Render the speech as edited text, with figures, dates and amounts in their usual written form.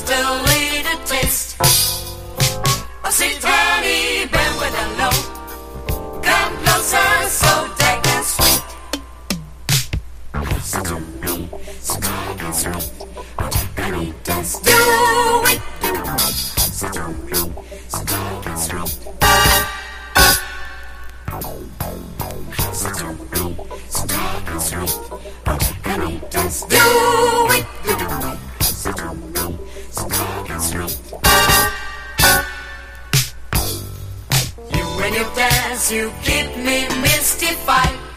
a little taste. A sweet honey burn with a low. Come closer, so dark and sweet. So dark and sweet. Oh, honey, dance, do it. So dark and sweet. So dark and sweet. Oh, honey, dance, do it. So dark and sweet. You when you dance, you keep me mystified.